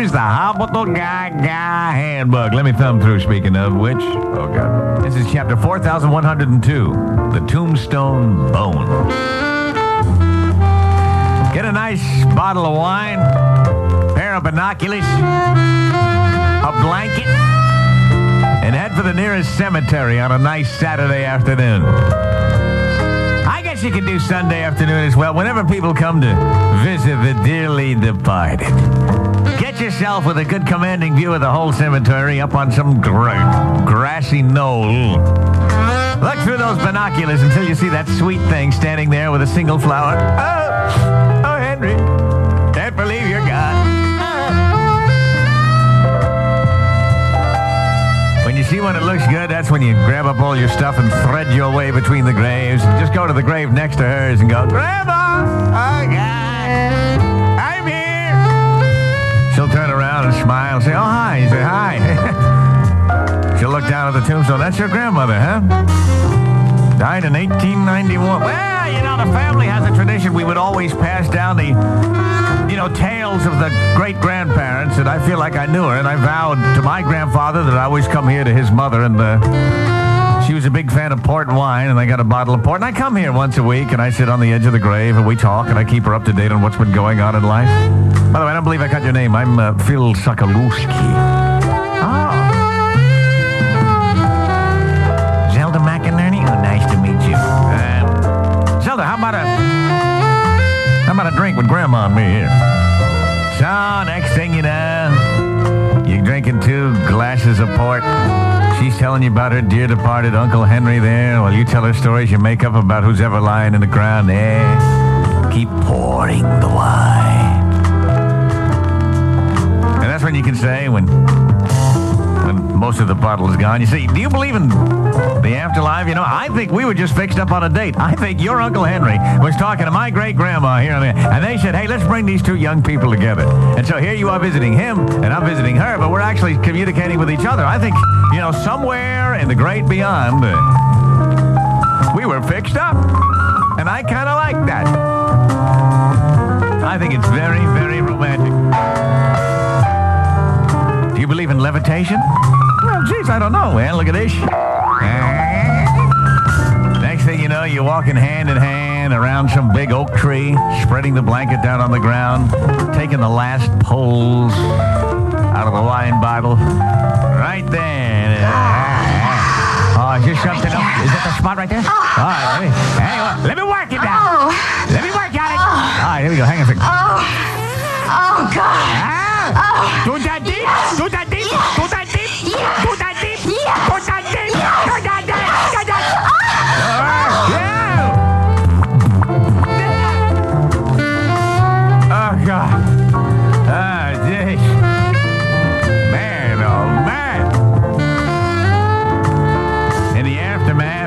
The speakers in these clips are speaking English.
use the Hospital Gaga Handbook. Let me thumb through, speaking of which. Oh, God. This is chapter 4102, The Tombstone Bone. Get a nice bottle of wine, pair of binoculars, a blanket, and head for the nearest cemetery on a nice Saturday afternoon. I guess you could do Sunday afternoon as well, whenever people come to visit the dearly departed. Get yourself with a good commanding view of the whole cemetery up on some grassy knoll. Look through those binoculars until you see that sweet thing standing there with a single flower. Oh, Henry, can't believe you're gone. When you see one that looks good, that's when you grab up all your stuff and thread your way between the graves. Just go to the grave next to hers and go, Grandma! Oh, God! I'm here! She'll turn around and smile and say, oh, hi. You say, hi. She'll look down at the tombstone. That's your grandmother, huh? Died in 1891. Well, you know, the family has a tradition. We would always pass down the, tales of the great-grandparents, and I feel like I knew her, and I vowed to my grandfather that I always come here to his mother, and she was a big fan of port and wine, and I got a bottle of port, and I come here once a week, and I sit on the edge of the grave, and we talk, and I keep her up to date on what's been going on in life. By the way, I don't believe I got your name. I'm Phil Sokolowski. Oh. Zelda McInerney? Oh, nice to meet you. Zelda, how about a drink with Grandma and me here? So, next thing you know, you're drinking 2 glasses of port. She's telling you about her dear departed Uncle Henry there, while you tell her stories you make up about who's ever lying in the ground there. Keep pouring the wine. And that's when you can say, when most of the bottle is gone, you say, do you believe in the afterlife? I think we were just fixed up on a date. I think your Uncle Henry was talking to my great-grandma here and there, and they said, hey, let's bring these 2 young people together. And so here you are visiting him, and I'm visiting her, but we're actually communicating with each other. I think, somewhere in the great beyond, we were fixed up. And I kind of like that. I think it's very, very romantic. Do you believe in levitation? Well, geez, I don't know, man. Look at this. Next thing you know, you're walking hand in hand around some big oak tree, spreading the blanket down on the ground, taking the last pulls out of the wine bottle. Right there. Oh, is this something else? Is that the spot right there? All right, let me work it now. Let me work at it. All right, here we go. Hang on a second. Oh, God. Do that deep. Do that deep. Do that deep. Do that deep. Do that deep. Do that deep. Do that. Oh, God. Oh, geez. Man, oh, man. In the aftermath,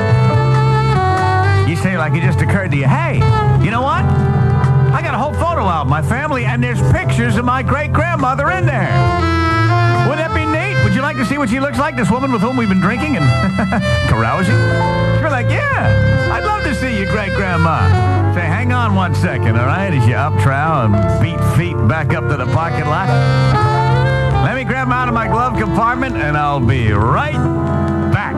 you say like it just occurred to you, hey, you know what? I got a whole photo album, my family, and there's pictures of my great-grandmother in there. Wouldn't that be neat? Would you like to see what she looks like, this woman with whom we've been drinking and carousing? You're like, yeah, I'd love to see your great-grandma. Say, hang on one second, all right, as you up trowel and beat feet back up to the parking lot. Let me grab them out of my glove compartment, and I'll be right back.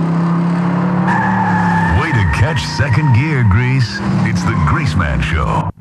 Catch second gear, Grease. It's the Greaseman Show.